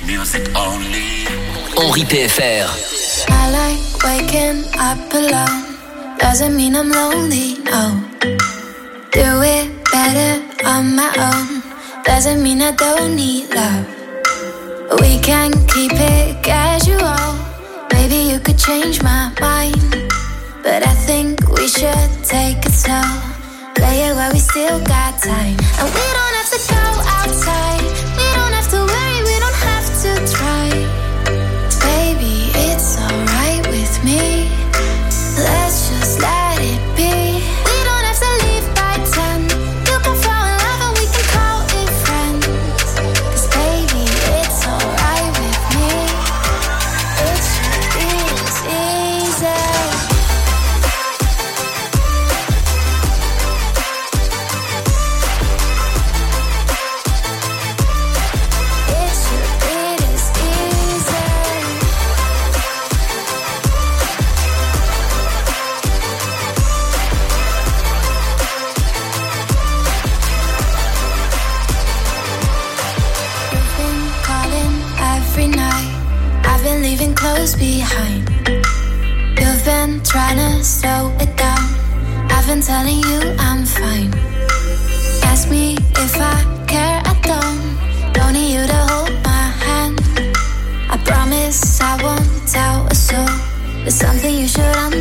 Music only. Henri PFR. I like waking up alone. Doesn't mean I'm lonely, no. Do it better on my own. Doesn't mean I don't need love. We can keep it casual. Maybe you could change my mind, but I think we should take it slow. Play it while we still got time. And we don't have to go outside. We don't have to worry, we don't have to try. Baby, it's alright with me. Let's just let it be. We don't have to leave by 10. You can fall in love and we can call it friends. 'Cause baby, it's alright with me. It should be this easy. Leaving clothes behind. You've been trying to slow it down. I've been telling you I'm fine. Ask me if I care, I don't need you to hold my hand. I promise I won't tell a soul. There's something you should understand.